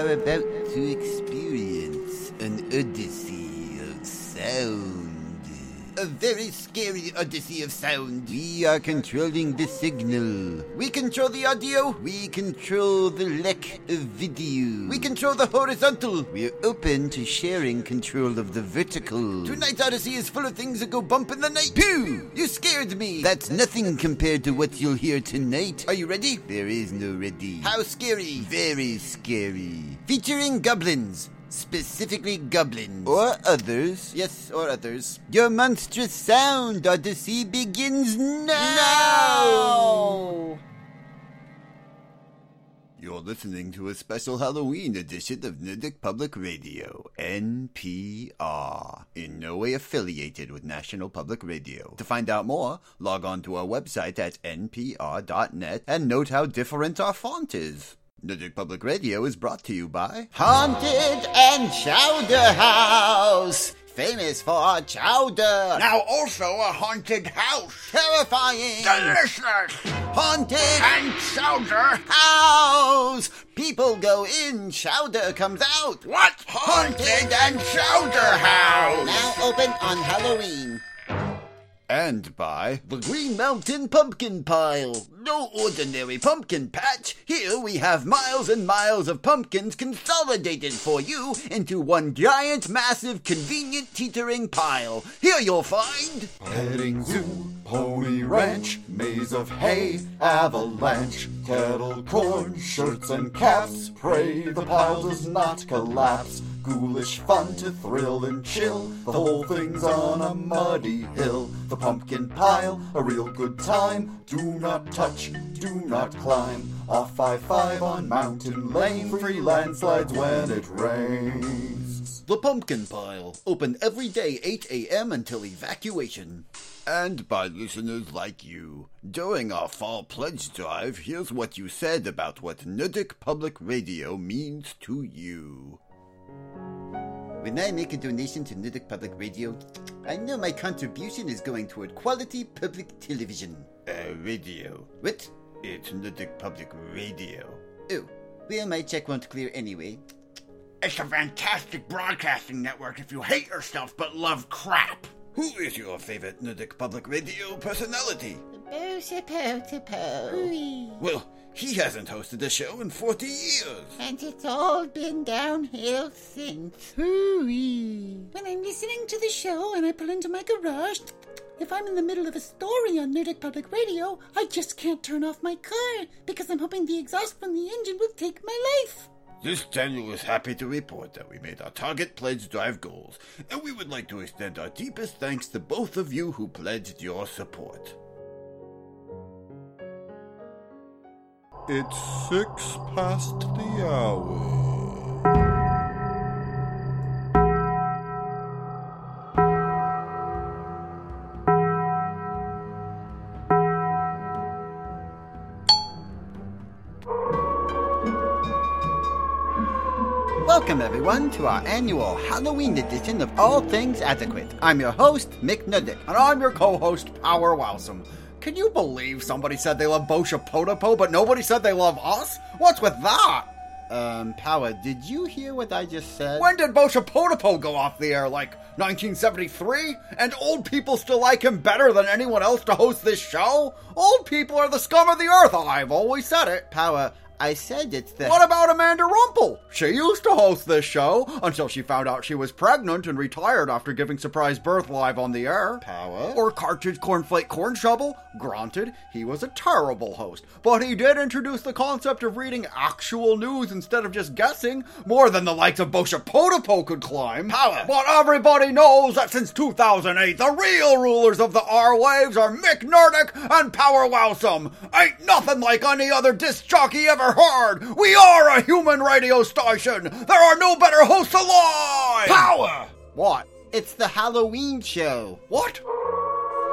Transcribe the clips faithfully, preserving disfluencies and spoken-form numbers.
are about to experience an odyssey of sound. A very scary odyssey of sound. We are controlling the signal. We control the audio. We control the lack of video. We control the horizontal. We're open to sharing control of the vertical. Tonight's odyssey is full of things that go bump in the night. Pew! You scared me. That's nothing compared to what you'll hear tonight. Are you ready? There is no ready. How scary? Very scary. Featuring goblins. Specifically goblins. Or others. Yes, or others. Your monstrous sound odyssey begins now! No! You're listening to a special Halloween edition of Nuddik Public Radio, N P R. In no way affiliated with National Public Radio. To find out more, log on to our website at N P R dot net and note how different our font is. Nuddik Public Radio is brought to you by Haunted and Chowder House, famous for chowder. Now also a haunted house. Terrifying. Delicious. Haunted And chowder. house. People go in, chowder comes out. What? Haunted and chowder house. Now open on Halloween. And by the Green Mountain Pumpkin Pile. No ordinary pumpkin patch. Here we have miles and miles of pumpkins consolidated for you into one giant, massive, convenient, teetering pile. Here you'll find Petting zoo, pony ranch, maze of hay, avalanche, kettle corn, shirts and caps. Pray the pile does not collapse. Ghoulish fun to thrill and chill. The whole thing's on a muddy hill. The pumpkin pile, a real good time. Do not touch, do not climb. Off five five on Mountain Lane. Free landslides when it rains. The Pumpkin Pile. Open every day eight a.m. until evacuation. And by listeners like you. During our fall pledge drive, here's what you said about what Nuddik Public Radio means to you. When I make a donation to Nuddik Public Radio, I know my contribution is going toward quality public television. Uh, radio. What? It's Nuddik Public Radio. Oh, well, my check won't clear anyway. It's a fantastic broadcasting network if you hate yourself but love crap. Who is your favorite Nuddik Public Radio personality? Well, he hasn't hosted a show in forty years. And it's all been downhill since. Hooey. When I'm listening to the show and I pull into my garage, if I'm in the middle of a story on Nuddik Public Radio, I just can't turn off my car because I'm hoping the exhaust from the engine will take my life. This channel is happy to report that we made our Target Pledge Drive goals, and we would like to extend our deepest thanks to both of you who pledged your support. It's six past the hour. Welcome, everyone, to our annual Halloween edition of All Things Adequate. I'm your host, Mick Nuddik. And I'm your co-host, Power Wowsome. Can you believe somebody said they love Bosha Potopo, but nobody said they love us? What's with that? Um, Power, did you hear what I just said? When did Bosha Potopo go off the air? Like nineteen seventy-three? And old people still like him better than anyone else to host this show? Old people are the scum of the earth. I've always said it. Power, I said it's the... What about Amanda Rumpel? She used to host this show until she found out she was pregnant and retired after giving surprise birth live on the air. Power? Or Cartridge Cornflake Corn Shovel? Granted, he was a terrible host, but he did introduce the concept of reading actual news instead of just guessing, more than the likes of Bosha Potopo could climb. Power! But everybody knows that since two thousand eight, the real rulers of the airwaves are Mick Nuddik and Power Wowsome. Ain't nothing like any other disc jockey ever heard. We are a human radio station. There are no better hosts alive. Power! What? It's the Halloween show. What?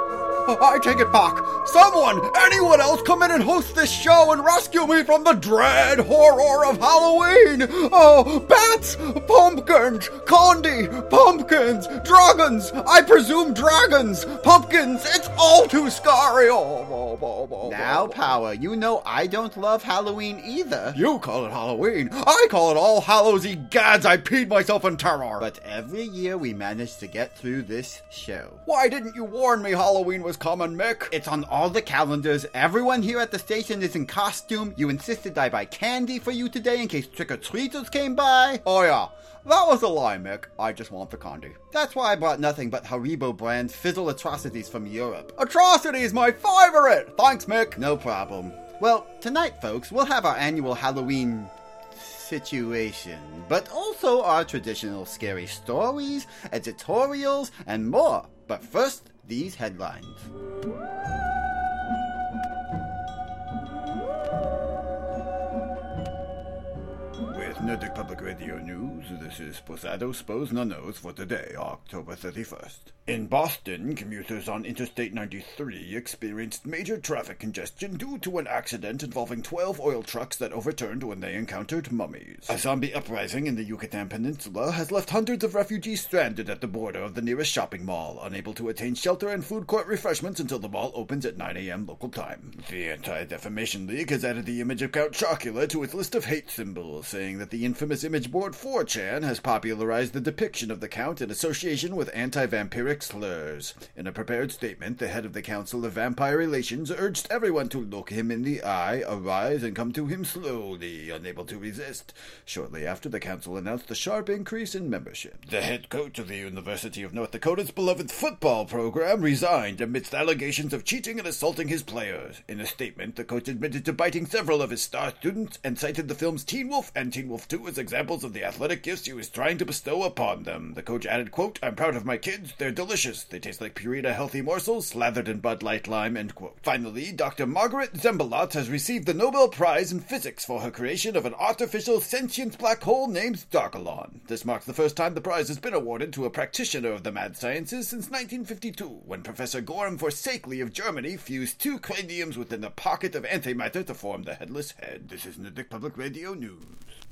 I take it back. Someone, anyone else come in and host this show and rescue me from the dread horror of Halloween. Oh, bats, pumpkins, candy, pumpkins, dragons, I presume dragons, pumpkins, it's all too scary. Oh, oh, oh, oh, Now, oh, oh. Power, you know I don't love Halloween either. You call it Halloween. I call it All Hallows-y gads. I peed myself in terror. But every year we manage to get through this show. Why didn't you warn me Halloween was coming, Mick? It's on all the calendars. Everyone here at the station is in costume. You insisted I buy candy for you today in case trick-or-treaters came by. Oh yeah, that was a lie, Mick. I just want the candy. That's why I brought nothing but Haribo brand fizzle atrocities from Europe. Atrocity is my favorite. Thanks, Mick. No problem. Well, tonight, folks, we'll have our annual Halloween situation, but also our traditional scary stories, editorials, and more. But first, these headlines. With Nerdic Public Radio News, this is Posado Spos Nanos for today, October thirty-first. In Boston, commuters on Interstate ninety-three experienced major traffic congestion due to an accident involving twelve oil trucks that overturned when they encountered mummies. A zombie uprising in the Yucatan Peninsula has left hundreds of refugees stranded at the border of the nearest shopping mall, unable to attain shelter and food court refreshments until the mall opens at nine a.m. local time. The Anti-Defamation League has added the image of Count Chocula to its list of hate symbols, saying that the infamous image board four chan has popularized the depiction of the Count in association with anti-vampiric slurs. In a prepared statement, the head of the Council of Vampire Relations urged everyone to look him in the eye, arise, and come to him slowly, unable to resist. Shortly after, the council announced a sharp increase in membership. The head coach of the University of North Dakota's beloved football program resigned amidst allegations of cheating and assaulting his players. In a statement, the coach admitted to biting several of his star students and cited the films Teen Wolf and Teen Wolf two as examples of the athletic gifts he was trying to bestow upon them. The coach added, quote, "I'm proud of my kids. They're delicious. They taste like Purina healthy morsels slathered in Bud Light Lime," end quote. Finally, Doctor Margaret Zembalot has received the Nobel Prize in Physics for her creation of an artificial sentient black hole named Darkalon. This marks the first time the prize has been awarded to a practitioner of the mad sciences since nineteen fifty-two, when Professor Gorm Forsakely of Germany fused two craniums within the pocket of antimatter to form the headless head. This is Nerdic Public Radio News.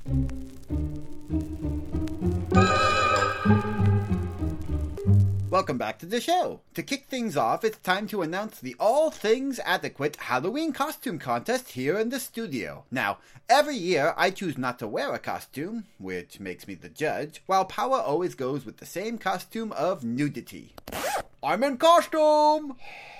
Welcome back to the show. To kick things off, it's time to announce the All Things Adequate Halloween Costume Contest here in the studio. Now, every year I choose not to wear a costume, which makes me the judge, while Power always goes with the same costume of nudity. I'm in costume!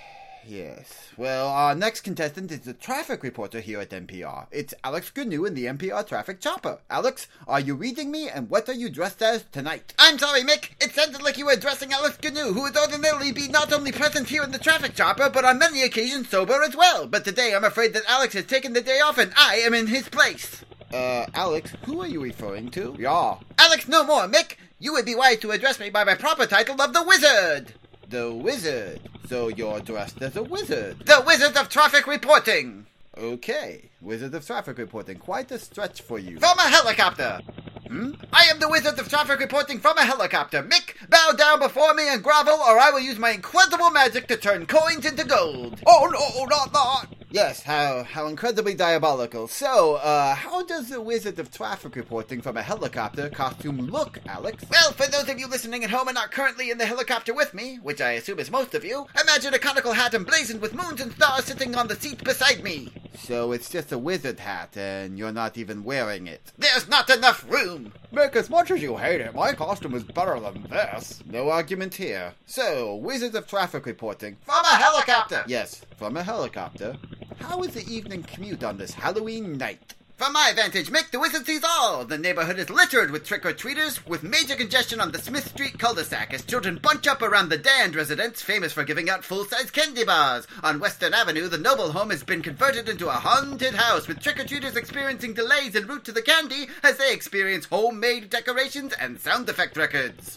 Yes. Well, our next contestant is the traffic reporter here at N P R. It's Alex Gnu in the N P R Traffic Chopper. Alex, are you reading me, and what are you dressed as tonight? I'm sorry, Mick. It sounded like you were addressing Alex Gnu, who would ordinarily be not only present here in the Traffic Chopper, but on many occasions sober as well. But today I'm afraid that Alex has taken the day off, and I am in his place. Uh, Alex, who are you referring to? Yeah. Alex no more, Mick. You would be wise to address me by my proper title of the Wizard. The Wizard. So you're dressed as a wizard. The Wizard of Traffic Reporting. Okay. Wizard of Traffic Reporting. Quite a stretch for you. From a helicopter. Hmm? I am the Wizard of Traffic Reporting from a helicopter. Mick, bow down before me and grovel, or I will use my incredible magic to turn coins into gold. Oh no, not that! Yes, how how incredibly diabolical. So, uh, how does the Wizard of Traffic Reporting from a helicopter costume look, Alex? Well, for those of you listening at home and not currently in the helicopter with me, which I assume is most of you, imagine a conical hat emblazoned with moons and stars sitting on the seat beside me. So it's just a wizard hat, and you're not even wearing it. There's not enough room. Mick, as much as you hate it, my costume is better than this. No argument here. So, Wizard of Traffic Reporting. From a helicopter. Yes, from a helicopter. How is the evening commute on this Halloween night? From my vantage, Mick, the Wizard sees all. The neighborhood is littered with trick-or-treaters, with major congestion on the Smith Street cul-de-sac as children bunch up around the Dand residence, famous for giving out full-size candy bars. On Western Avenue, the Noble home has been converted into a haunted house, with trick-or-treaters experiencing delays en route to the candy as they experience homemade decorations and sound effect records.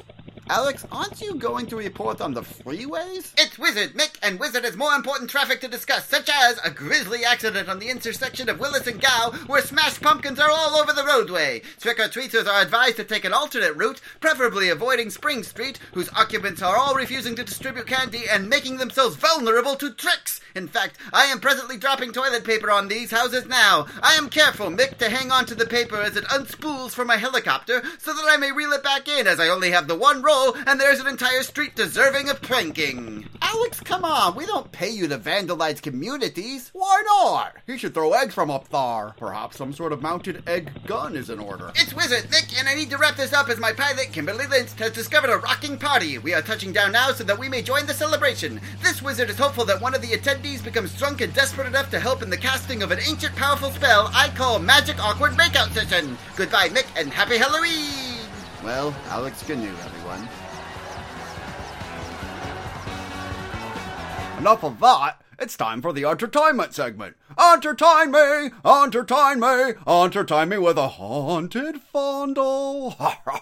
Alex, aren't you going to report on the freeways? It's Wizard, Mick, and Wizard has more important traffic to discuss, such as a grisly accident on the intersection of Willis and Gow, where smashed pumpkins are all over the roadway. Trick-or-treaters are advised to take an alternate route, preferably avoiding Spring Street, whose occupants are all refusing to distribute candy and making themselves vulnerable to tricks. In fact, I am presently dropping toilet paper on these houses now. I am careful, Mick, to hang on to the paper as it unspools from my helicopter so that I may reel it back in, as I only have the one roll and there's an entire street deserving of pranking. Alex, come on. We don't pay you to vandalize communities. Why not? He should throw eggs from up there. Perhaps some sort of mounted egg gun is in order. It's Wizard, Nick, and I need to wrap this up as my pilot, Kimberly Lynch, has discovered a rocking party. We are touching down now so that we may join the celebration. This wizard is hopeful that one of the attendees becomes drunk and desperate enough to help in the casting of an ancient powerful spell I call Magic Awkward Makeout Session. Goodbye, Nick, and happy Halloween! Well, Alex Gnu, everyone. Enough of that. It's time for the entertainment segment. Entertain me, entertain me, entertain me with a haunted fondle.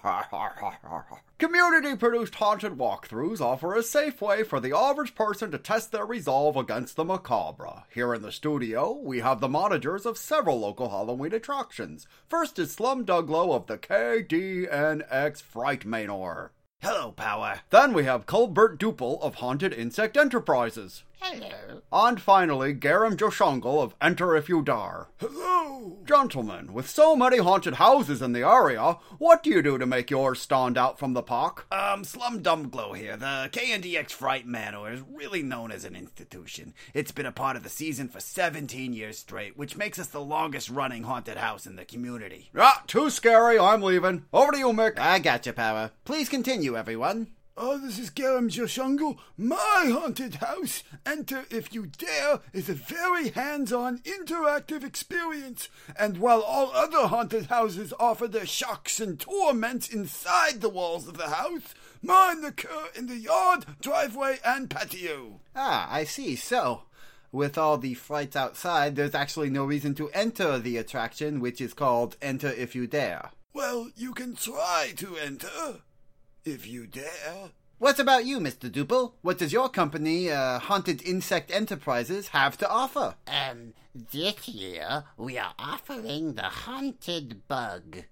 Community-produced haunted walkthroughs offer a safe way for the average person to test their resolve against the macabre. Here in the studio, we have the managers of several local Halloween attractions. First is Slum Douglow of the K D N X Fright Manor. Hello, Power. Then we have Colbert Duple of Haunted Insect Enterprises. Hello. And finally, Garam Joshungle of Enter If You Dare. Hello. Gentlemen, with so many haunted houses in the area, what do you do to make yours stand out from the pack? Um, Slum Dumbglow here. The K N D X Fright Manor is really known as an institution. It's been a part of the season for seventeen years straight, which makes us the longest running haunted house in the community. Ah, too scary, I'm leaving. Over to you, Mick. I gotcha, Power. Please continue, everyone. Oh, this is Garam Joshungle. My haunted house, Enter If You Dare, is a very hands-on, interactive experience. And while all other haunted houses offer their shocks and torments inside the walls of the house, mine occur in the yard, driveway, and patio. Ah, I see. So, with all the frights outside, there's actually no reason to enter the attraction, which is called Enter If You Dare. Well, you can try to enter, if you dare. What about you, Mister Duple? What does your company, uh, Haunted Insect Enterprises, have to offer? Um, this year we are offering the Haunted Bug.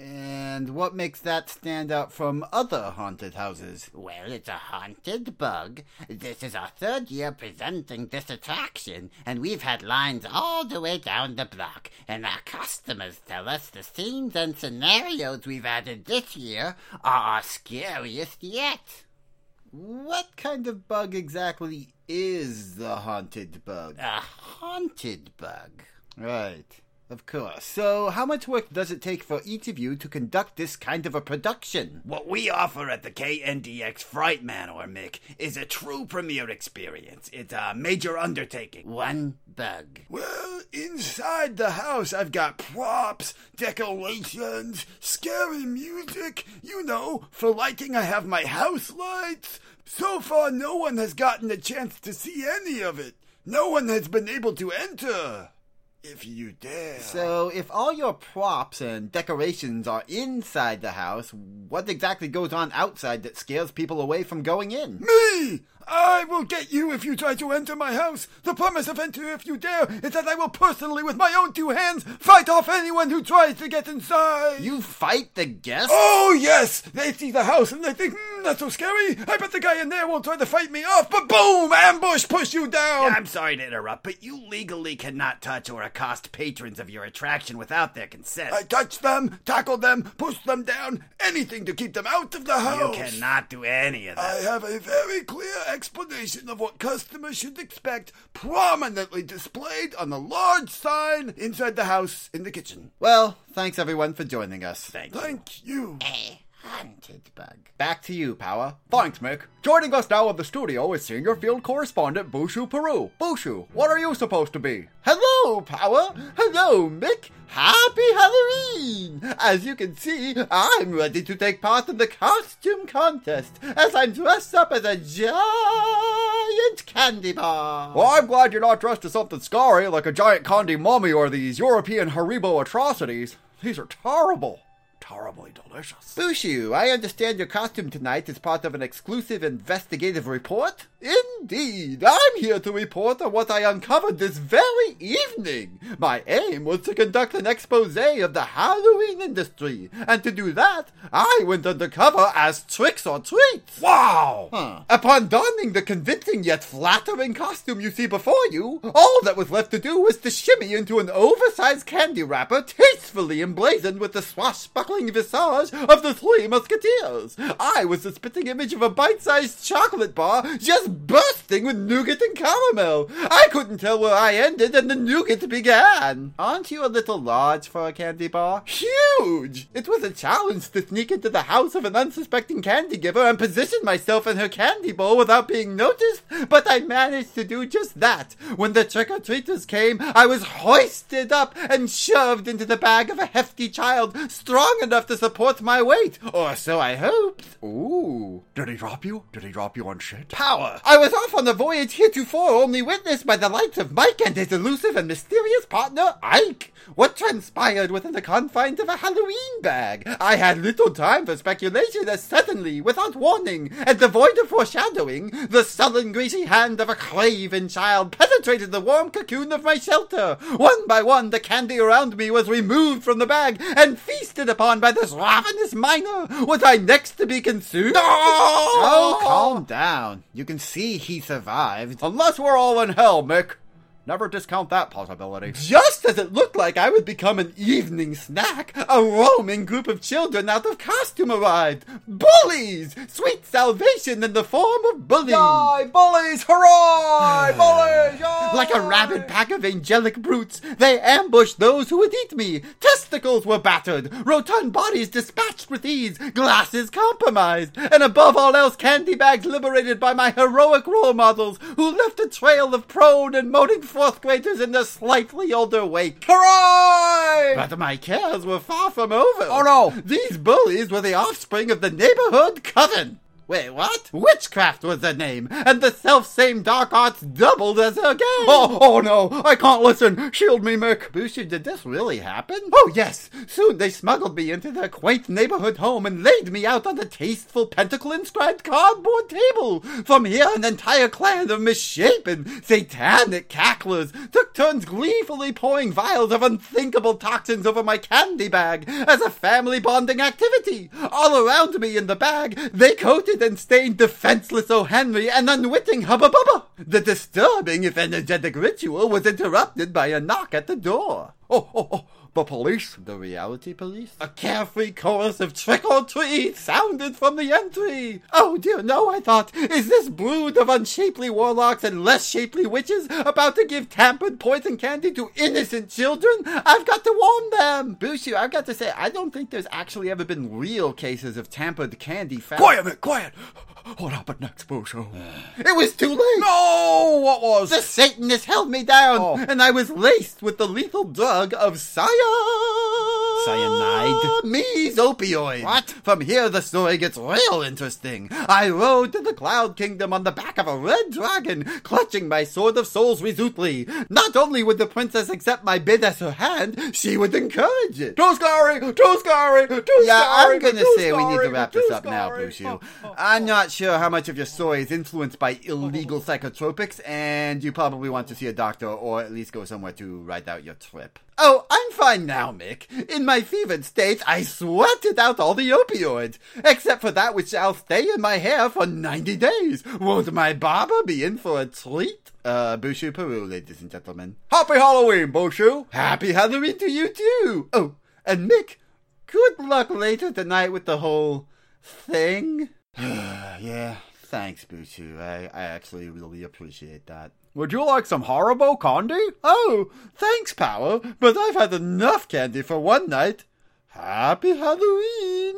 And what makes that stand out from other haunted houses? Well, it's a haunted bug. This is our third year presenting this attraction, and we've had lines all the way down the block, and our customers tell us the scenes and scenarios we've added this year are our scariest yet. What kind of bug exactly is the haunted bug? A haunted bug. Right. Of course. So, how much work does it take for each of you to conduct this kind of a production? What we offer at the K N D X Fright Manor, Mick, is a true premiere experience. It's a major undertaking. One bug. Well, inside the house I've got props, decorations, scary music. You know, for lighting I have my house lights. So far no one has gotten a chance to see any of it. No one has been able to enter. If you dare. So, if all your props and decorations are inside the house, what exactly goes on outside that scares people away from going in? Me! I will get you if you try to enter my house. The promise of Enter If You Dare is that I will personally, with my own two hands, fight off anyone who tries to get inside. You fight the guests? Oh, yes! They see the house and they think, hmm, that's so scary. I bet the guy in there will try to fight me off, but boom! Ambush! Push you down! Yeah, I'm sorry to interrupt, but you legally cannot touch or accost patrons of your attraction without their consent. I touch them, tackle them, push them down, anything to keep them out of the house. You cannot do any of that. I have a very clear explanation of what customers should expect prominently displayed on a large sign inside the house in the kitchen. Well, thanks everyone for joining us. Thank you. Thank you. A haunted bug. Back to you, Power. Thanks, Mick. Joining us now in the studio is senior field correspondent Bushu Peru. Bushu, what are you supposed to be? Hello, Power. Hello, Mick. Happy Halloween! As you can see, I'm ready to take part in the costume contest as I'm dressed up as a giant candy bar. Well, I'm glad you're not dressed as something scary like a giant candy mummy or these European Haribo atrocities. These are terrible. terribly delicious. Bushu, I understand your costume tonight is part of an exclusive investigative report? Indeed, I'm here to report on what I uncovered this very evening. My aim was to conduct an expose of the Halloween industry, and to do that, I went undercover as Tricks or Treats. Wow! Huh. Upon donning the convincing yet flattering costume you see before you, all that was left to do was to shimmy into an oversized candy wrapper tastefully emblazoned with the swashbuckling visage of the Three Musketeers. I was the spitting image of a bite-sized chocolate bar just bursting with nougat and caramel. I couldn't tell where I ended and the nougat began. Aren't you a little large for a candy bar? Huge! It was a challenge to sneak into the house of an unsuspecting candy giver and position myself in her candy bowl without being noticed, but I managed to do just that. When the trick-or-treaters came, I was hoisted up and shoved into the bag of a hefty child strong enough to support my weight, or so I hoped. Ooh. Did he drop you? Did he drop you on shit? Power! I was off on a voyage heretofore only witnessed by the likes of Mike and his elusive and mysterious partner, Ike. What transpired within the confines of a Halloween bag? I had little time for speculation, as suddenly, without warning, and devoid of foreshadowing, the sullen, greasy hand of a craven child penetrated the warm cocoon of my shelter. One by one, the candy around me was removed from the bag and feasted upon by this ravenous miner. Was I next to be consumed? Oh, calm down. You can see he survived. Unless we're all in hell, Mick. Never discount that possibility. Just as it looked like I would become an evening snack, a roaming group of children out of costume arrived. Bullies! Sweet salvation in the form of bullies! Yay, bullies! Hurrah! Bullies! Yay! Like a rabid pack of angelic brutes, they ambushed those who would eat me. Testicles were battered, rotund bodies dispatched with ease, glasses compromised, and above all else, candy bags liberated by my heroic role models, who left a trail of prone and moaning fourth graders in their slightly older wake. Hooray! But my cares were far from over. Oh no! These bullies were the offspring of the neighborhood coven. Wait, what? Witchcraft was their name, and the self-same dark arts doubled as their game. Oh, oh no, I can't listen. Shield me, Mick. Bushu, did this really happen? Oh, yes. Soon they smuggled me into their quaint neighborhood home and laid me out on the tasteful pentacle-inscribed cardboard table. From here, an entire clan of misshapen, satanic cacklers took turns gleefully pouring vials of unthinkable toxins over my candy bag as a family bonding activity. All around me in the bag, they coated and stained defenseless O. Henry and unwitting Hubba Bubba. The disturbing, if energetic ritual was interrupted by a knock at the door. Oh, oh, oh, the police? The reality police? A carefree chorus of trick-or-treat sounded from the entry. Oh dear, no, I thought. Is this brood of unshapely warlocks and less shapely witches about to give tampered poison candy to innocent children? I've got to warn them. Bushu, I've got to say, I don't think there's actually ever been real cases of tampered candy found. Quiet, Mick, quiet. What happened next, Bushu? It was too late. No! What was? The Satanist held me down, Oh. and I was laced with the lethal drug of cyan. Cyanide? Me's opioid. What? From here, the story gets real interesting. I rode to the Cloud Kingdom on the back of a red dragon, clutching my sword of souls resolutely. Not only would the princess accept my bid as her hand, she would encourage it. Too scary! Too scary! Too Yeah, scary! I'm gonna too say we need to scary, wrap too this up now, scary. Bushu. Oh, oh, I'm not sure how much of your story is influenced by illegal psychotropics, and you probably want to see a doctor or at least go somewhere to write out your trip. Oh, I'm fine now, Mick. In my fevered state, I sweated out all the opioids, except for that which shall stay in my hair for ninety days. Won't my barber be in for a treat? Uh, Bushu Peru, ladies and gentlemen. Happy Halloween, Bushu! Happy Halloween to you, too! Oh, and Mick, good luck later tonight with the whole thing. Yeah, thanks, Bushu. I, I actually really appreciate that. Would you like some Haribo candy? Oh, thanks, Power, but I've had enough candy for one night. Happy Halloween!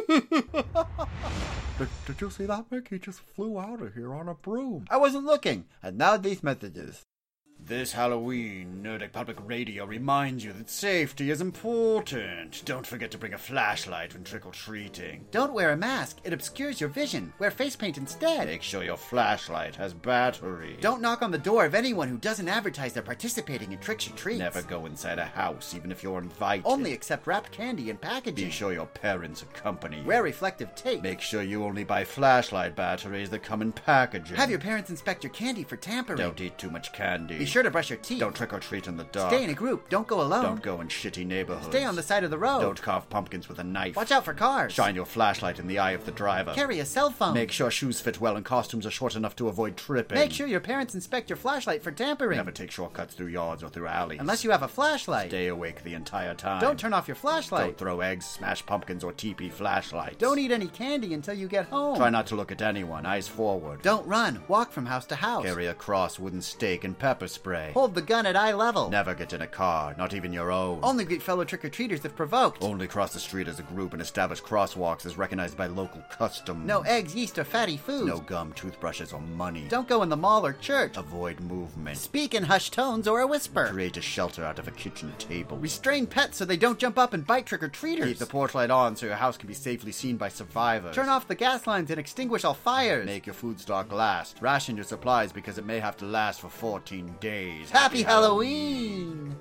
Did, did you see that, Mick? He just flew out of here on a broom. I wasn't looking, and now these messages. This Halloween, Nerdic Public Radio reminds you that safety is important. Don't forget to bring a flashlight when trick-or-treating. Don't wear a mask. It obscures your vision. Wear face paint instead. Make sure your flashlight has battery. Don't knock on the door of anyone who doesn't advertise they're participating in tricks or treats. Never go inside a house, even if you're invited. Only accept wrapped candy and packaging. Be sure your parents accompany you. Wear reflective tape. Make sure you only buy flashlight batteries that come in packaging. Have your parents inspect your candy for tampering. Don't eat too much candy. Be sure to brush your teeth. Don't trick-or-treat in the dark. Stay in a group. Don't go alone. Don't go in shitty neighborhoods. Stay on the side of the road. Don't carve pumpkins with a knife. Watch out for cars. Shine your flashlight in the eye of the driver. Carry a cell phone. Make sure shoes fit well and costumes are short enough to avoid tripping. Make sure your parents inspect your flashlight for tampering. Never take shortcuts through yards or through alleys. Unless you have a flashlight. Stay awake the entire time. Don't turn off your flashlight. Don't throw eggs, smash pumpkins, or teepee flashlights. Don't eat any candy until you get home. Try not to look at anyone, eyes forward. Don't run. Walk from house to house. Carry a cross, wooden stake, and pepper spray. Hold the gun at eye level. Never get in a car, not even your own. Only greet fellow trick-or-treaters if provoked. Only cross the street as a group and establish crosswalks as recognized by local custom. No eggs, yeast, or fatty foods. No gum, toothbrushes, or money. Don't go in the mall or church. Avoid movement. Speak in hushed tones or a whisper. Create a shelter out of a kitchen table. Restrain pets so they don't jump up and bite trick-or-treaters. Keep the porch light on so your house can be safely seen by survivors. Turn off the gas lines and extinguish all fires. Make your food stock last. Ration your supplies because it may have to last for fourteen days. Happy, Happy Halloween!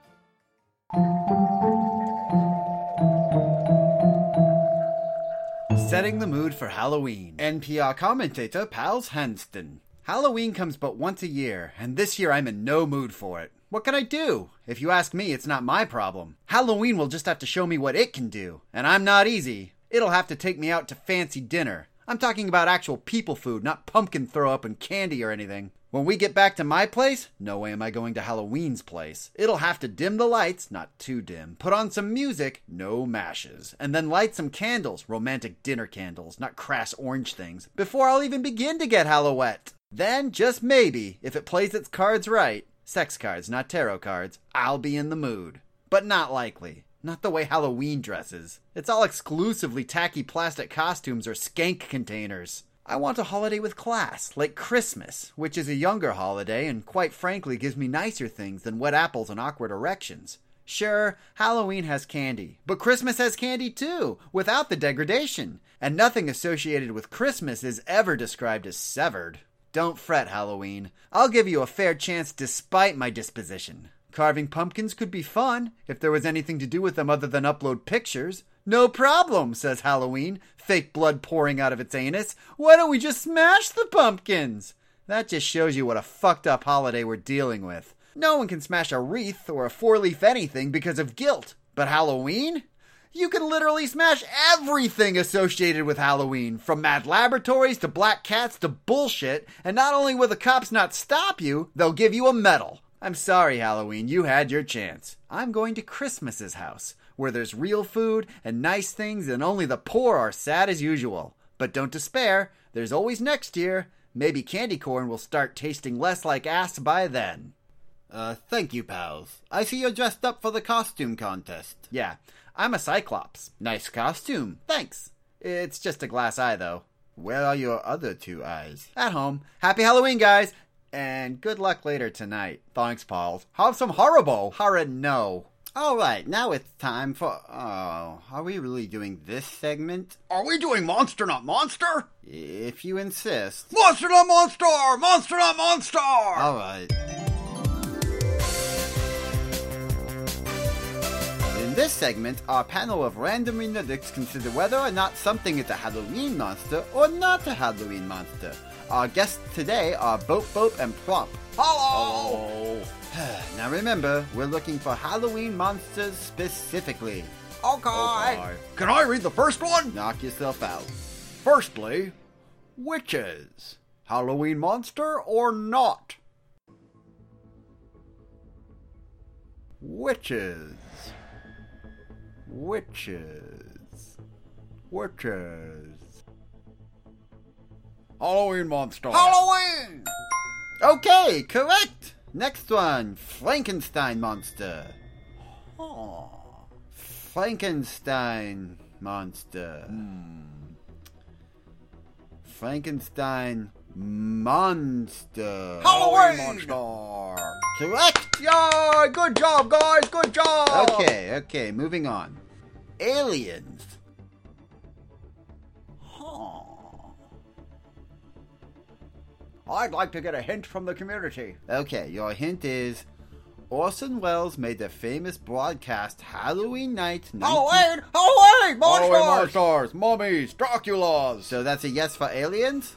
Setting the mood for Halloween. N P R commentator Pals Hanston. Halloween comes but once a year, and this year I'm in no mood for it. What can I do? If you ask me, it's not my problem. Halloween will just have to show me what it can do, and I'm not easy. It'll have to take me out to fancy dinner. I'm talking about actual people food, not pumpkin throw-up and candy or anything. When we get back to my place, no way am I going to Halloween's place. It'll have to dim the lights, not too dim, put on some music, no mashes, and then light some candles, romantic dinner candles, not crass orange things, before I'll even begin to get Hallowette. Then, just maybe, if it plays its cards right, sex cards, not tarot cards, I'll be in the mood. But not likely. Not the way Halloween dresses. It's all exclusively tacky plastic costumes or skank containers. I want a holiday with class, like Christmas, which is a younger holiday and quite frankly gives me nicer things than wet apples and awkward erections. Sure, Halloween has candy, but Christmas has candy too, without the degradation. And nothing associated with Christmas is ever described as severed. Don't fret, Halloween. I'll give you a fair chance despite my disposition. Carving pumpkins could be fun, if there was anything to do with them other than upload pictures. No problem, says Halloween, fake blood pouring out of its anus. Why don't we just smash the pumpkins? That just shows you what a fucked up holiday we're dealing with. No one can smash a wreath or a four-leaf anything because of guilt. But Halloween? You can literally smash everything associated with Halloween, from mad laboratories to black cats to bullshit, and not only will the cops not stop you, they'll give you a medal. I'm sorry, Halloween, you had your chance. I'm going to Christmas's house, where there's real food and nice things and only the poor are sad as usual. But don't despair, there's always next year. Maybe candy corn will start tasting less like ass by then. Uh, thank you, pals. I see you're dressed up for the costume contest. Yeah, I'm a Cyclops. Nice costume. Thanks. It's just a glass eye, though. Where are your other two eyes? At home. Happy Halloween, guys! And good luck later tonight. Thanks, pals. Have some Haribo. Horrid no. Alright, now it's time for... Oh, are we really doing this segment? Are we doing Monster Not Monster? If you insist. Monster Not Monster! Monster Not Monster! Alright. In this segment, our panel of random nerds consider whether or not something is a Halloween monster or not a Halloween monster. Our guests today are Bope Bope and Plump. Hello! Now remember, we're looking for Halloween monsters specifically. Okay. okay. Can I read the first one? Knock yourself out. Firstly, witches. Halloween monster or not? Witches. Witches. Witches. Halloween monster. Halloween! Okay, correct. Next one, Frankenstein monster. Oh, Frankenstein monster. Hmm. Frankenstein monster. Halloween monster. Correct. Yay! Good job, guys. Good job. Okay, okay, moving on. Aliens. I'd like to get a hint from the community. Okay, your hint is Orson Welles made the famous broadcast Halloween night. Halloween! Halloween! Monsters! Halloween monsters, mummies, Draculas. So that's a yes for aliens?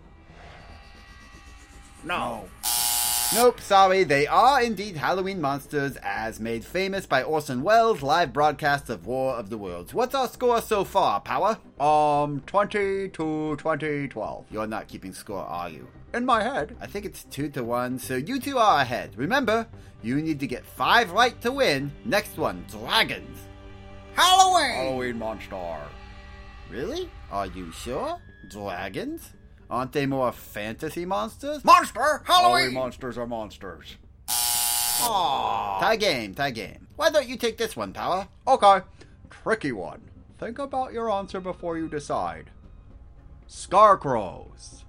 No. Nope, sorry. They are indeed Halloween monsters, as made famous by Orson Welles' live broadcast of War of the Worlds. What's our score so far, Power? Um, twenty to twenty twelve. You're not keeping score, are you? In my head. I think it's two to one, so you two are ahead. Remember, you need to get five right to win. Next one, dragons. Halloween! Halloween monster. Really? Are you sure? Dragons? Aren't they more fantasy monsters? Monster! Halloween! Halloween monsters are monsters. Aww. Tie game, tie game. Why don't you take this one, Power? Okay. Tricky one. Think about your answer before you decide. Scarecrows.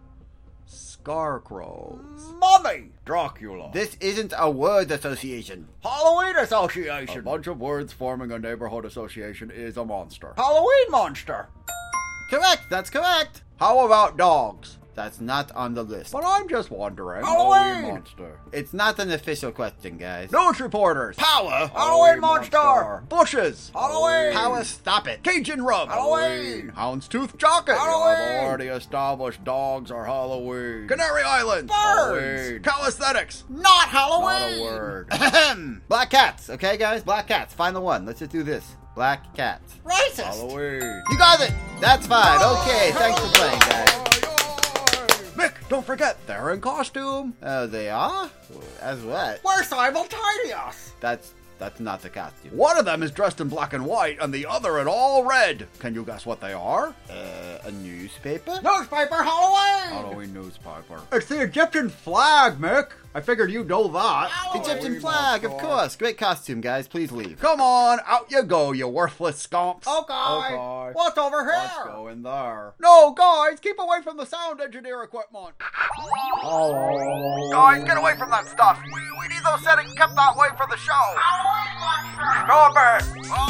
Scarecrows. Mummy! Dracula. This isn't a word association. Halloween association. A bunch of words forming a neighborhood association is a monster. Halloween monster. Correct, that's correct. How about dogs? That's not on the list. But I'm just wondering. Halloween monster. It's not an official question, guys. News reporters. Power. Halloween monster. Bushes. Halloween. Power, stop it. Cajun rub. Halloween. Houndstooth jacket. You have Halloween. already established dogs are Halloween. Canary Islands. Halloween. Calisthenics. Not Not Halloween. a word. Ahem. Black cats, okay, guys? Black cats. Final one. Let's just do this. Black cats. Racist. Halloween. You got it. That's fine. Okay, thanks for playing, guys. Mick, don't forget, they're in costume. Oh, they are? As what? We're simultaneous. That's that's not the costume. One of them is dressed in black and white, and the other in all red. Can you guess what they are? Uh, a newspaper? Newspaper Halloween. Halloween newspaper. It's the Egyptian flag, Mick. I figured you'd know that. Egyptian flag, of course. Great costume, guys. Please leave. Come on, out you go, you worthless scomps. Okay. Okay. What's over here? Let's go in there. No, guys, keep away from the sound engineer equipment. Guys, get away from that stuff. We, we need those settings kept that way for the show. Stop it.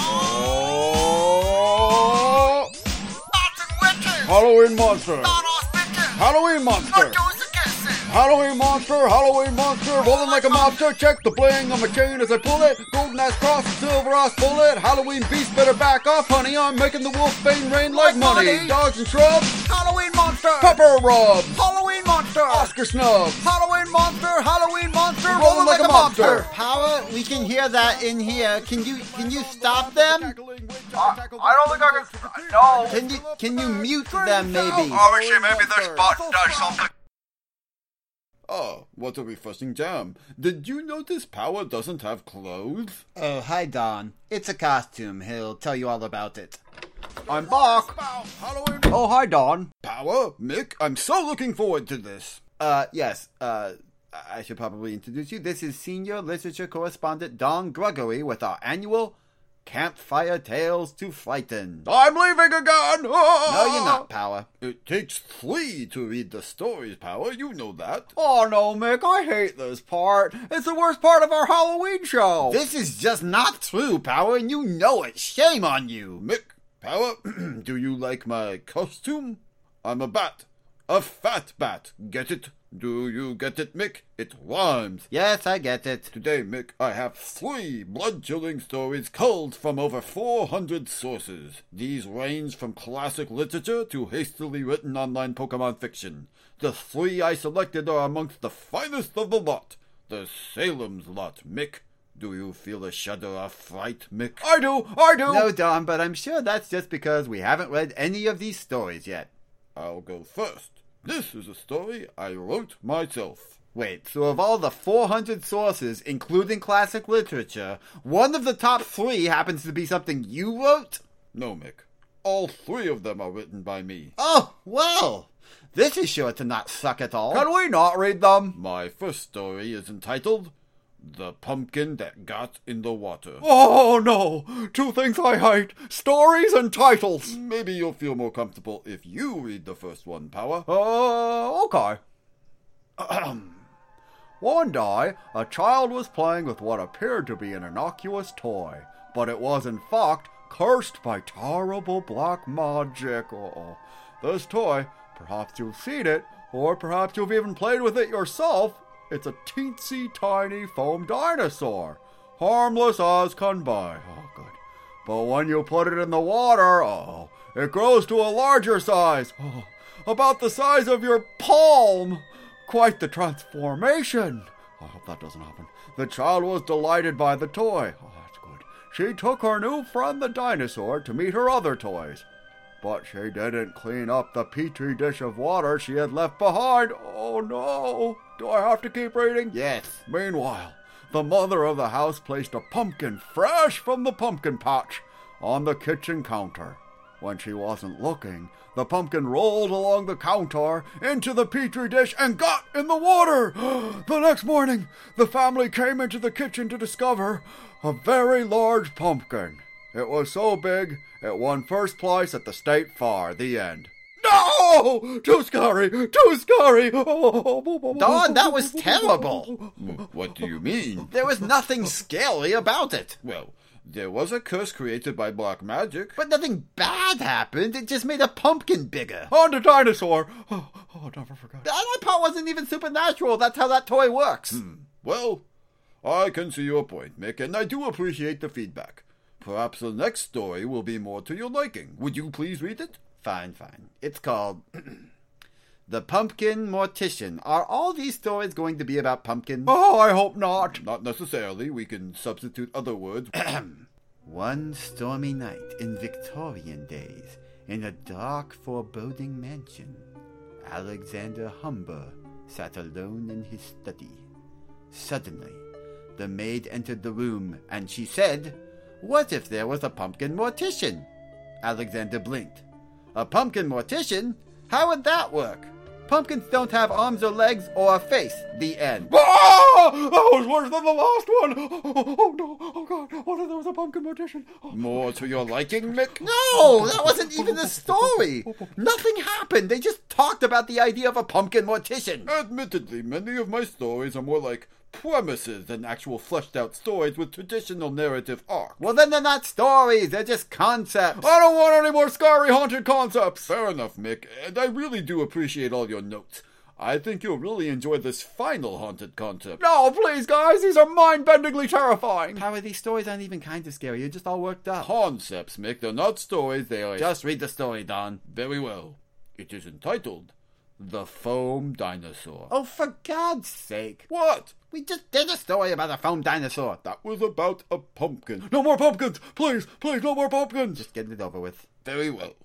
Oh! That's witches. Halloween monster. Not auspicious. Halloween monster. Not doing the kissing. Halloween monster, Halloween monster, rolling like a mobster. Check the bling on my chain as I pull it. Golden ass cross and silver ass bullet. Halloween beast, better back off, honey. I'm making the wolf bane rain like, Like money. money. Dogs and shrubs, Halloween monster. pepper rubs, Halloween monster. Oscar snubs. Halloween monster. Halloween monster. Rolling like a mobster. Power, we can hear that in here. Can you can you stop them? I don't think I can. No. Can you can you mute them maybe? Obviously, maybe this bot does something. Oh, what are we fussing, Jam? Did you notice Power doesn't have clothes? Oh, hi Don. It's a costume. He'll tell you all about it. I'm back. Halloween. Oh, hi, Don. Power, Mick, I'm so looking forward to this. Uh, yes. Uh, I should probably introduce you. This is Senior Literature Correspondent Don Gregory with our annual Campfire Tales to Frighten. I'm leaving again. No, you're not, Power. It takes three to read the stories, Power. You know that. Oh no, Mick, I hate this part. It's the worst part of our Halloween show. This is just not true, Power, and you know it. Shame on you. Mick, Power, do you like my costume? I'm a bat. A fat bat. Get it? Do you get it, Mick? It rhymes. Yes, I get it. Today, Mick, I have three blood-chilling stories culled from over four hundred sources. These range from classic literature to hastily written online Pokemon fiction. The three I selected are amongst the finest of the lot. The Salem's lot, Mick. Do you feel a shudder of fright, Mick? I do, I do. No, Don, but I'm sure that's just because we haven't read any of these stories yet. I'll go first. This is a story I wrote myself. Wait, so of all the four hundred sources, including classic literature, one of the top three happens to be something you wrote? No, Mick. All three of them are written by me. Oh, well, this is sure to not suck at all. Can we not read them? My first story is entitled The pumpkin that got in the water. Oh no! Two things I hate, stories and titles. Maybe you'll feel more comfortable if you read the first one, Power. Uh, okay. One day, a child was playing with what appeared to be an innocuous toy, but it was in fact cursed by terrible black magic. Uh-oh. This toy, perhaps you've seen it, or perhaps you've even played with it yourself. It's a teensy tiny foam dinosaur, harmless as can be. Oh, good. But when you put it in the water, oh, it grows to a larger size, oh, about the size of your palm. Quite the transformation. I hope that doesn't happen. The child was delighted by the toy. Oh, that's good. She took her new friend the dinosaur to meet her other toys. But she didn't clean up the petri dish of water she had left behind. Oh no! Do I have to keep reading? Yes. Meanwhile, the mother of the house placed a pumpkin fresh from the pumpkin patch on the kitchen counter. When she wasn't looking, the pumpkin rolled along the counter into the petri dish and got in the water. The next morning, the family came into the kitchen to discover a very large pumpkin. It was so big, it won first place at the state fair. The end. No! Too scary! Too scary! Don, that was terrible. What do you mean? There was nothing scary about it. Well, there was a curse created by black magic. But nothing bad happened. It just made a pumpkin bigger. On to dinosaur. Oh, oh, never forgot. That part wasn't even supernatural. That's how that toy works. Hmm. Well, I can see your point, Mick, and I do appreciate the feedback. Perhaps the next story will be more to your liking. Would you please read it? Fine, fine. It's called The Pumpkin Mortician. Are all these stories going to be about pumpkins? Oh, I hope not. Not necessarily. We can substitute other words. One stormy night in Victorian days, in a dark, foreboding mansion, Alexander Humber sat alone in his study. Suddenly, the maid entered the room, and she said, "What if there was a pumpkin mortician?" Alexander blinked. A pumpkin mortician? How would that work? Pumpkins don't have arms or legs or a face. The end. Ah! That was worse than the last one. Oh, oh no! Oh God! What if there was a pumpkin mortician? Oh. More to your liking, Mick? No, that wasn't even the story. Nothing happened. They just talked about the idea of a pumpkin mortician. Admittedly, many of my stories are more like premises than actual fleshed-out stories with traditional narrative arc. Well, then they're not stories. They're just concepts. I don't want any more scary haunted concepts. Fair enough, Mick, and I really do appreciate all your notes. I think you'll really enjoy this final haunted concept. No, please, guys. These are mind-bendingly terrifying. How are these stories aren't even kind of scary? You're just all worked up. Concepts, Mick. They're not stories. They are... Just read the story, Don. Very well. It is entitled The Foam Dinosaur. Oh, for God's sake. What? We just did a story about a foam dinosaur. That was about a pumpkin. No more pumpkins! Please, please, no more pumpkins! Just get it over with. Very well.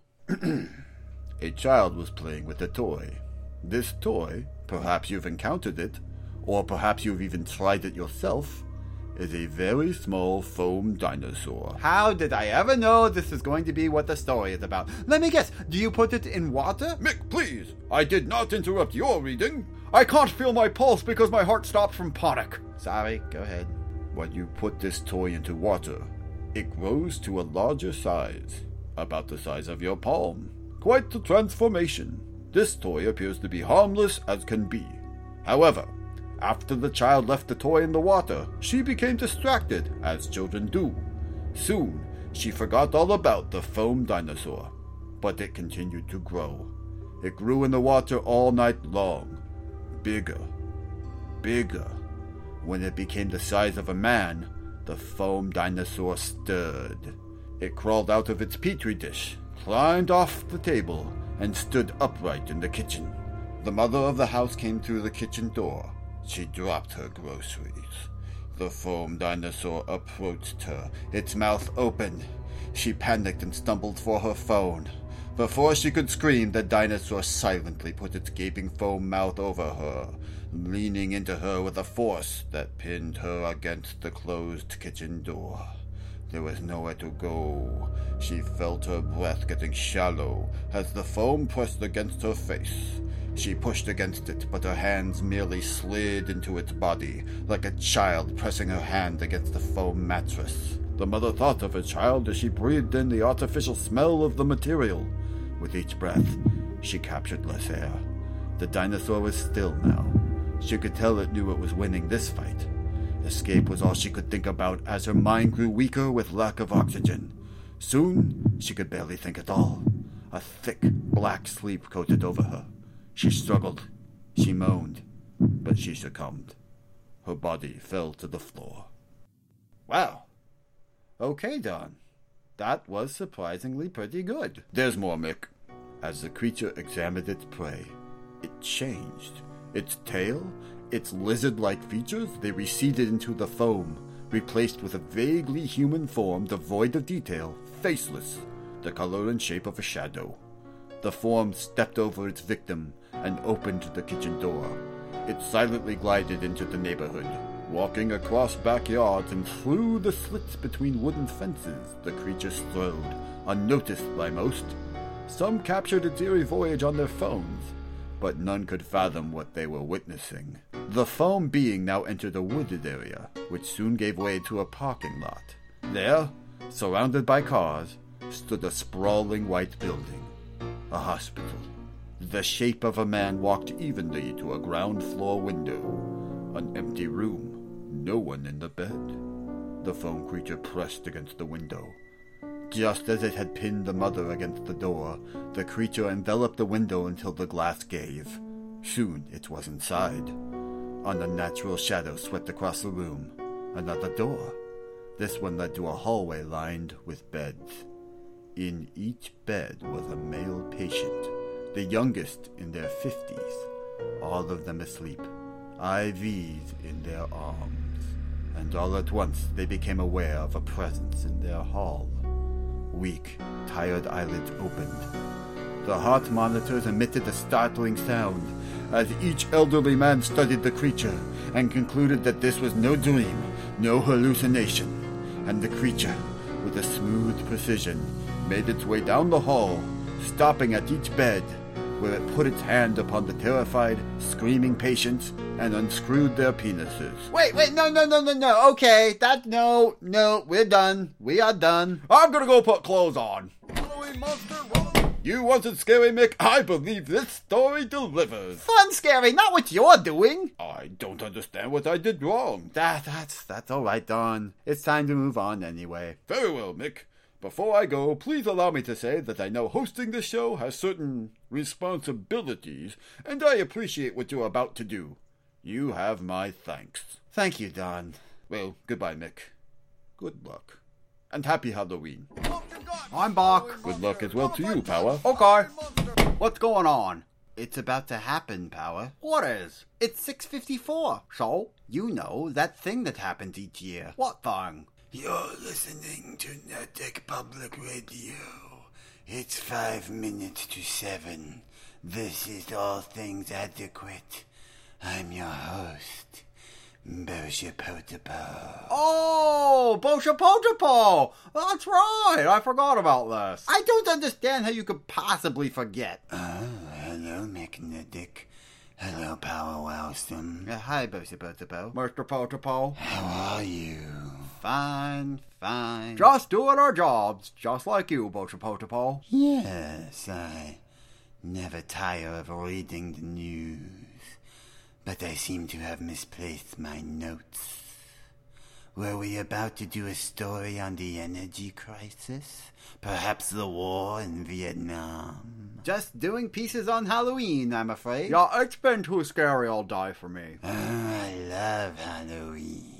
A child was playing with a toy. This toy, perhaps you've encountered it, or perhaps you've even tried it yourself, is a very small foam dinosaur. How did I ever know this is going to be what the story is about? Let me guess, do you put it in water? Mick, please! I did not interrupt your reading. I can't feel my pulse because my heart stopped from panic. Sorry, go ahead. When you put this toy into water, it grows to a larger size, about the size of your palm. Quite the transformation. This toy appears to be harmless as can be. However, after the child left the toy in the water, she became distracted, as children do. Soon, she forgot all about the foam dinosaur, but it continued to grow. It grew in the water all night long. Bigger, bigger. When it became the size of a man, the foam dinosaur stirred. It crawled out of its petri dish, climbed off the table, and stood upright in the kitchen. The mother of the house came through the kitchen door. She dropped her groceries. The foam dinosaur approached her, its mouth open. She panicked and stumbled for her phone. Before she could scream, the dinosaur silently put its gaping foam mouth over her, leaning into her with a force that pinned her against the closed kitchen door. There was nowhere to go. She felt her breath getting shallow as the foam pressed against her face. She pushed against it, but her hands merely slid into its body, like a child pressing her hand against a foam mattress. The mother thought of her child as she breathed in the artificial smell of the material. With each breath, she captured less air. The dinosaur was still now. She could tell it knew it was winning this fight. Escape was all she could think about as her mind grew weaker with lack of oxygen. Soon, she could barely think at all. A thick, black sleep coated over her. She struggled. She moaned. But she succumbed. Her body fell to the floor. Wow. Okay, Don. That was surprisingly pretty good. There's more, Mick. As the creature examined its prey, it changed. Its tail, its lizard-like features, they receded into the foam, replaced with a vaguely human form devoid of detail, faceless, the color and shape of a shadow. The form stepped over its victim and opened the kitchen door. It silently glided into the neighborhood, walking across backyards and through the slits between wooden fences. The creature strode, unnoticed by most. Some captured its eerie voyage on their phones, but none could fathom what they were witnessing. The foam being now entered a wooded area, which soon gave way to a parking lot. There, surrounded by cars, stood a sprawling white building. A hospital. The shape of a man walked evenly to a ground floor window. An empty room. No one in the bed. The foam creature pressed against the window. Just as it had pinned the mother against the door, the creature enveloped the window until the glass gave. Soon it was inside. An unnatural shadow swept across the room. Another door. This one led to a hallway lined with beds. In each bed was a male patient, the youngest in their fifties, all of them asleep, I Vs in their arms. And all at once they became aware of a presence in their hall. Weak, tired eyelids opened. The heart monitors emitted a startling sound as each elderly man studied the creature and concluded that this was no dream, no hallucination. And the creature, with a smooth precision, made its way down the hall, stopping at each bed, where it put its hand upon the terrified, screaming patients and unscrewed their penises. Wait, wait, no, no, no, no, no. Okay, that, no, no, we're done. We are done. I'm gonna go put clothes on. Halloween monster, run! You wasn't scary, Mick. I believe this story delivers. Fun, scary, not what you're doing. I don't understand what I did wrong. That, that's, that's all right, Don. It's time to move on anyway. Very well, Mick. Before I go, please allow me to say that I know hosting this show has certain responsibilities, and I appreciate what you're about to do. You have my thanks. Thank you, Don. Well, goodbye, Mick. Good luck. And happy Halloween. I'm back. Good luck as well to you, Power. Okay. What's going on? It's about to happen, Power. What is? It's six fifty-four. So? You know, that thing that happens each year. What thing? You're listening to Nerdec Public Radio. It's five minutes to seven. This is All Things Adequate. I'm your host, Bosha Potapo. Oh, Bosha Potapo! That's right, I forgot about this. I don't understand how you could possibly forget. Oh, hello, McNerdick. Hello, Power Wowsome. Uh, hi, Bosha Potapo. Mister Potapo. How are you? Fine, fine. Just doing our jobs, just like you, Bosha Potapo. Yes, I never tire of reading the news. But I seem to have misplaced my notes. Were we about to do a story on the energy crisis? Perhaps the war in Vietnam? Just doing pieces on Halloween, I'm afraid. Yeah, it's been too scary all day for me. Oh, I love Halloween.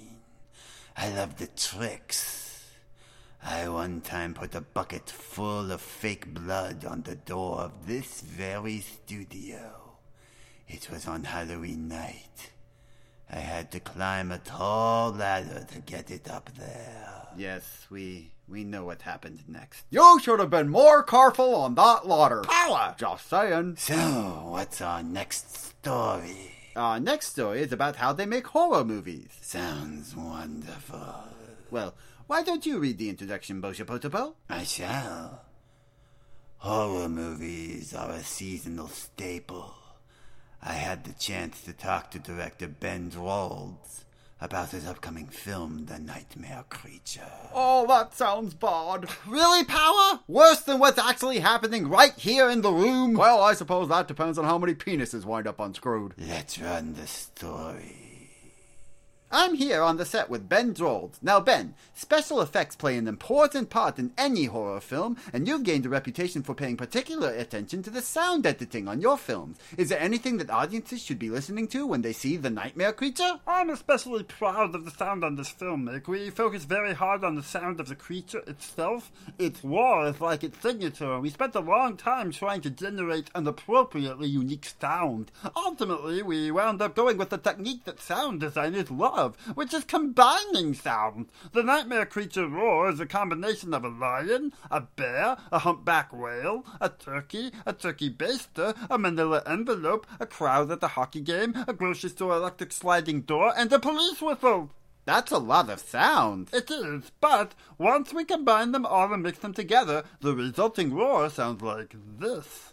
I love the tricks. I one time put a bucket full of fake blood on the door of this very studio. It was on Halloween night. I had to climb a tall ladder to get it up there. Yes, we we know what happened next. You should have been more careful on that ladder. Power! Just saying. So, what's our next story? Our next story is about how they make horror movies. Sounds wonderful. Well, why don't you read the introduction, Bosha Potapo? I shall. Horror movies are a seasonal staple. I had the chance to talk to director Ben Drolds about his upcoming film, The Nightmare Creature. Oh, that sounds bad. Really, Power? Worse than what's actually happening right here in the room? Well, I suppose that depends on how many penises wind up unscrewed. Let's run the story. I'm here on the set with Ben Drolds. Now, Ben, special effects play an important part in any horror film, and you've gained a reputation for paying particular attention to the sound editing on your films. Is there anything that audiences should be listening to when they see The Nightmare Creature? I'm especially proud of the sound on this film, Nick. We focus very hard on the sound of the creature itself. Its roar is like its signature, and we spent a long time trying to generate an appropriately unique sound. Ultimately, we wound up going with the technique that sound designers love, which is combining sound. The Nightmare Creature roar is a combination of a lion, a bear, a humpback whale, a turkey, a turkey baster, a manila envelope, a crowd at a hockey game, a grocery store electric sliding door, and a police whistle. That's a lot of sound. It is, but once we combine them all and mix them together, the resulting roar sounds like this.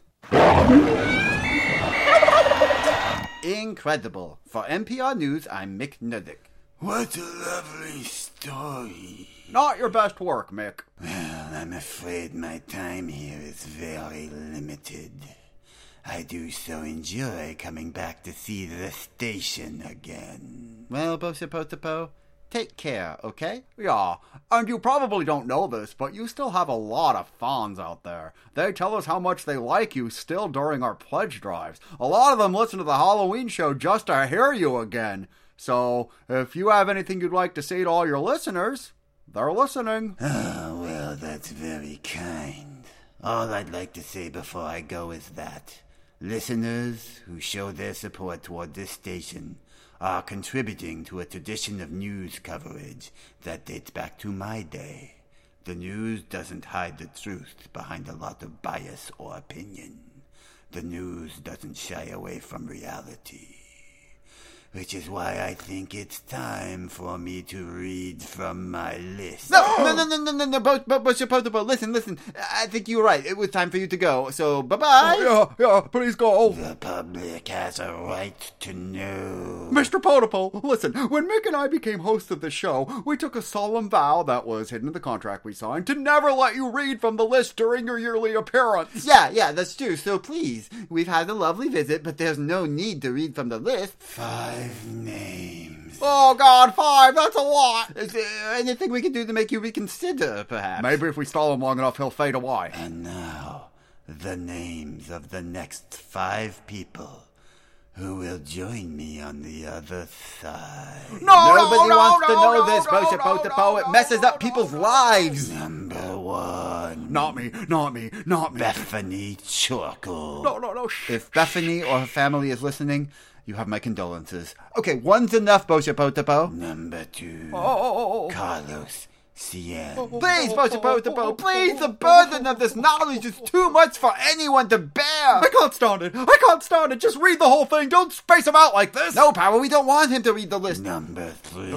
Incredible. For N P R News, I'm Mick Nuddick. What a lovely story. Not your best work, Mick. Well, I'm afraid my time here is very limited. I do so enjoy coming back to see the station again. Well, Boshipotapo, take care, okay? Yeah, and you probably don't know this, but you still have a lot of fans out there. They tell us how much they like you still during our pledge drives. A lot of them listen to the Halloween show just to hear you again. So, if you have anything you'd like to say to all your listeners, they're listening. Oh, well, that's very kind. All I'd like to say before I go is that listeners who show their support toward this station are contributing to a tradition of news coverage that dates back to my day. The news doesn't hide the truth behind a lot of bias or opinion. The news doesn't shy away from reality. Which is why I think it's time for me to read from my list. No, no, no, no, no, no, no, Bo- Bo- Boshipotapo, listen, listen. I think you were right. It was time for you to go. So, bye-bye. Yeah, yeah, please go. The public has a right to know. Mister Potapo, listen, when Mick and I became hosts of the show, we took a solemn vow that was hidden in the contract we signed to never let you read from the list during your yearly appearance. Yeah, yeah, that's true. So please, we've had a lovely visit, but there's no need to read from the list. Five names. Oh, God, five, that's a lot. Is there anything we can do to make you reconsider, perhaps? Maybe if we stall him long enough, he'll fade away. And now, the names of the next five people who will join me on the other side. No, Nobody no, wants no, to know no, this, no, Boshipotapo. no, It no, messes no, up people's lives. Number one. Not me, not me, not me. Bethany Chorkle. No, no, no, shh. If Bethany or her family is listening, you have my condolences. Okay, one's enough, Boshipotapo. Number two. Oh, oh, oh, oh. Carlos Cien. Please, Boshipotapo, please, the burden of this knowledge is too much for anyone to bear. I can't stand it. I can't stand it. Just read the whole thing. Don't space him out like this. No, Power, we don't want him to read the list. Number three.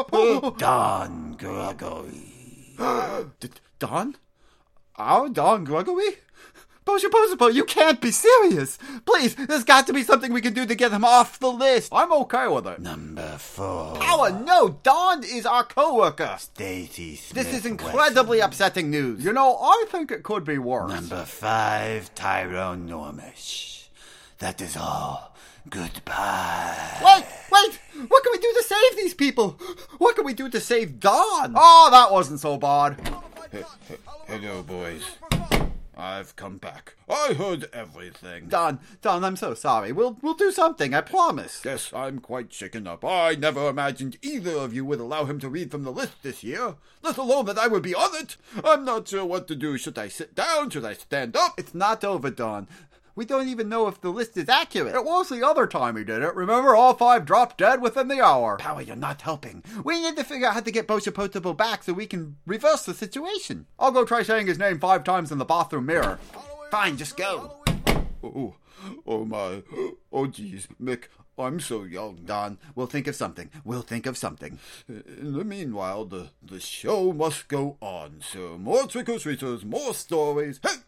Don Gregory. D- Don? Our Don Gregory? Boshipotapo, you can't be serious. Please, there's got to be something we can do to get him off the list. I'm okay with it. Number four. Power, no, Don is our co-worker. Stacy Smith. This is incredibly upsetting news. You know, I think it could be worse. Number five. Tyrone Normish. That is all. Goodbye. Wait, wait! What can we do to save these people? What can we do to save Don? Oh, that wasn't so bad. Hello, boys. I've come back. I heard everything. Don, Don, I'm so sorry. We'll we'll do something, I promise. Yes, I'm quite shaken up. I never imagined either of you would allow him to read from the list this year, let alone that I would be on it. I'm not sure what to do. Should I sit down? Should I stand up? It's not over, Don. We don't even know if the list is accurate. It was the other time he did it. Remember, all five dropped dead within the hour. Power, you're not helping. We need to figure out how to get Boshipotapo back so we can reverse the situation. I'll go try saying his name five times in the bathroom mirror. Fine, just go. Oh, oh my. Oh, geez, Mick, I'm so young. Don, we'll think of something. We'll think of something. In the meanwhile, the, the show must go on. So more trick-or-treaters, more stories. Hey!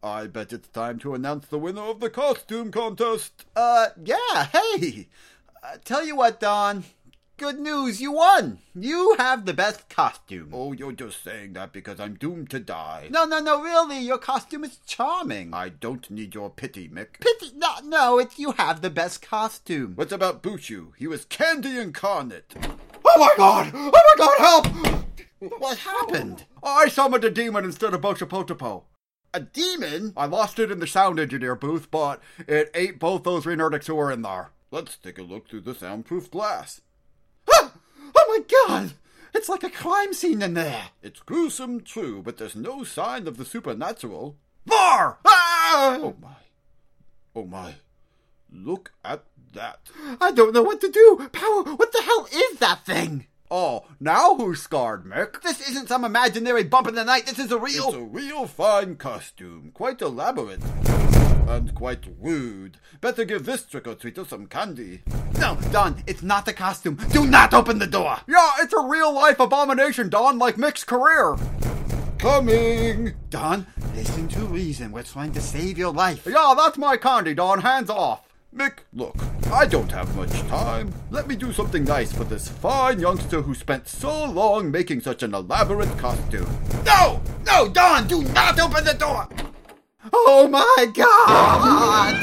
I bet it's time to announce the winner of the costume contest. Uh, yeah, hey! Uh, tell you what, Don. Good news, you won! You have the best costume. Oh, you're just saying that because I'm doomed to die. No, no, no, really, your costume is charming. I don't need your pity, Mick. Pity? No, no, it's you have the best costume. What about Bushu? He was candy incarnate. Oh my god! Oh my god, help! What happened? I summoned a demon instead of Boshapotopo. A demon? I lost it in the sound engineer booth, but it ate both those Renerdics who were in there. Let's take a look through the soundproof glass. Ah! Oh my god! It's like a crime scene in there. It's gruesome, true, but there's no sign of the supernatural. Var! Ah! Oh my. Oh my. Look at that. I don't know what to do. Power, what the hell is that thing? Oh, now who's scarred, Mick? This isn't some imaginary bump in the night. This is a real... It's a real fine costume. Quite elaborate. And quite rude. Better give this trick-or-treater some candy. No, Don, it's not the costume. Do not open the door. Yeah, it's a real-life abomination, Don, like Mick's career. Coming! Don, listen to reason. We're trying to save your life. Yeah, that's my candy, Don. Hands off. Mick, look, I don't have much time. Let me do something nice for this fine youngster who spent so long making such an elaborate costume. No! No, Don, do not open the door! Oh my god!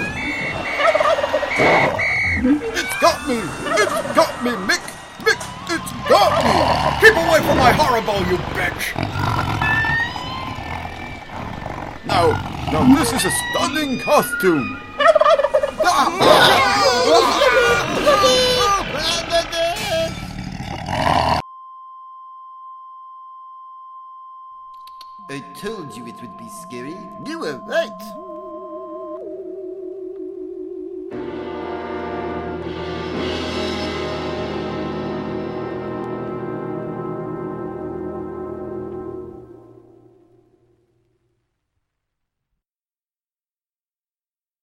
It's got me! It's got me, Mick! Mick, it's got me! Keep away from my horrible, you bitch! Now, now this is a stunning costume! I told you it would be scary. You were right.